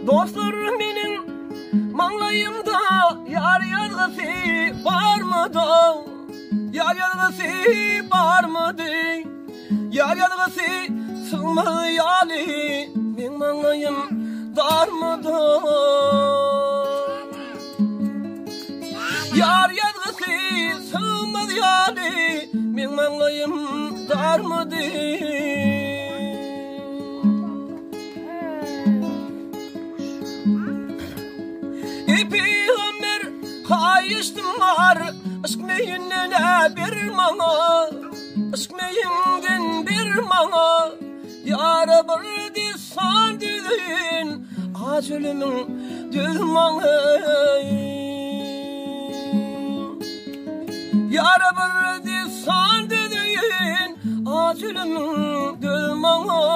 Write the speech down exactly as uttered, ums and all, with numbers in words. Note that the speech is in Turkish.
Dostlar menin manglayımda yar yazgısı var mı da? Yar yazgısı var mı de? Yar yazgısı sığmadı yali, men manglayım dar mı da? Yar yazgısı sığmadı yali, men manglayım dar mı de? Peygamber kayıştım var, aşk meyinine bir mana, aşk meyinden bir mana. Yara bir san düzün, aç ölümün düzmanı. Yara bir san düzün, aç ölümün düzmanı.